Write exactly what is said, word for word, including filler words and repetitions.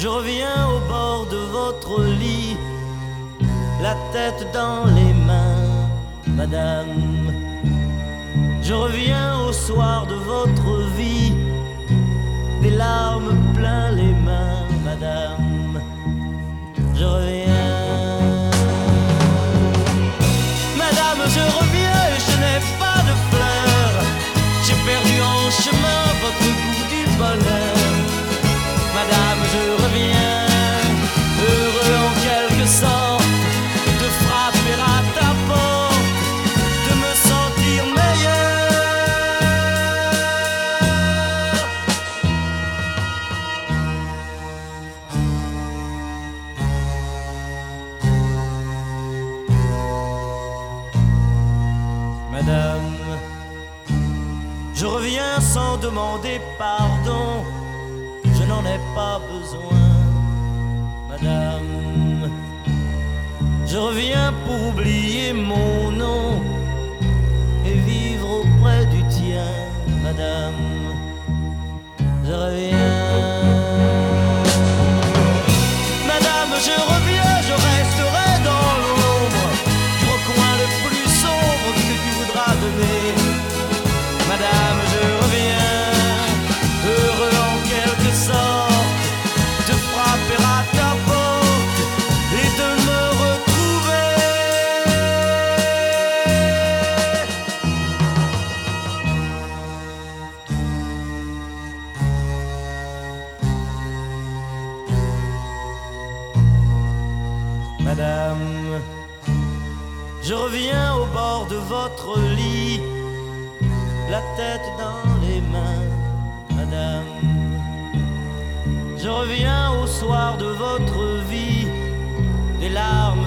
Je reviens au bord de votre lit, la tête dans les mains, madame. Je reviens au soir de votre vie, des larmes plein les mains, madame. Je reviens. Madame, je reviens et je n'ai pas de fleurs. J'ai perdu en chemin votre goût du bonheur. Madame, je reviens, heureux en quelque sorte de frapper à ta porte, de me sentir meilleur. Madame, je reviens sans demander pardon. Je n'en ai pas besoin, madame. Je reviens pour oublier mon nom et vivre auprès du tien, madame. Je reviens. Madame, je reviens, je resterai dans l'ombre du recoin le plus sombre que tu voudras donner. Madame, je reviens, heureux en quelque sorte de frapper à ta porte et de me retrouver. Madame, je reviens au bord de votre lit, la tête dans les mains, madame. Je reviens au soir de votre vie, des larmes